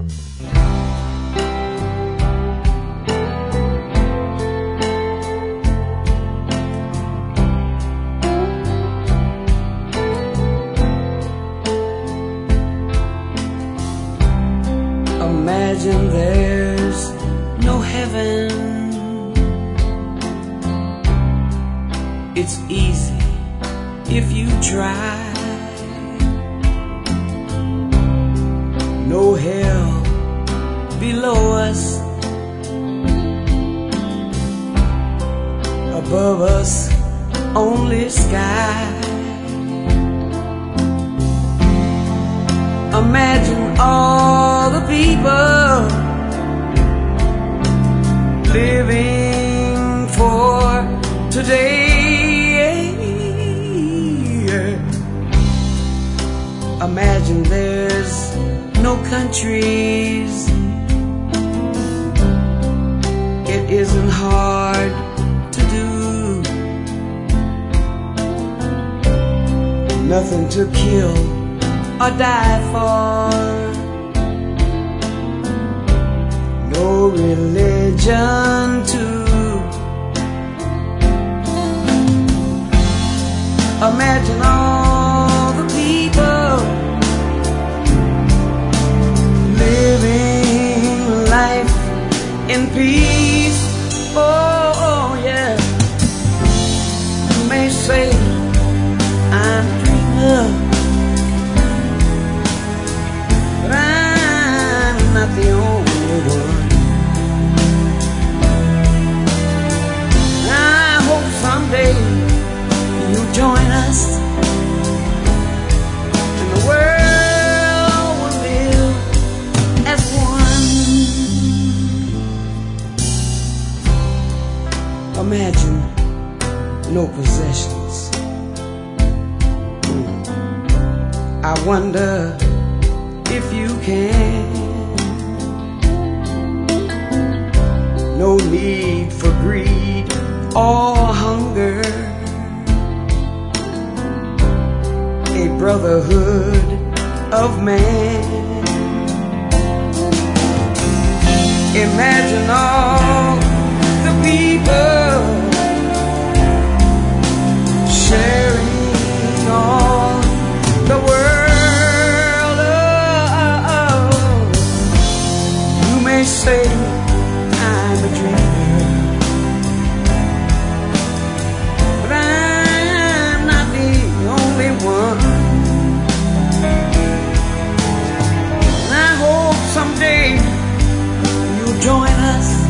Imagine there's no heaven. It's easy if you try. No hell below us, above us only sky. Imagine all the people living for today. Imagine there's no countries. It isn't hard to do. Nothing to kill or die for. No religion too. Imagine all the people living life in peace. Oh yeah. You may say I'm a dreamer, but I'm not the only one. I hope someday you'll join us, and the world will live as one. Imagine no possessions. I wonder if you can. No need for greed or hunger. A brotherhood of man. Imagine all the people sharing all the world. You may say I'm a dreamer, but I'm not the only one. And I hope someday you'll join us,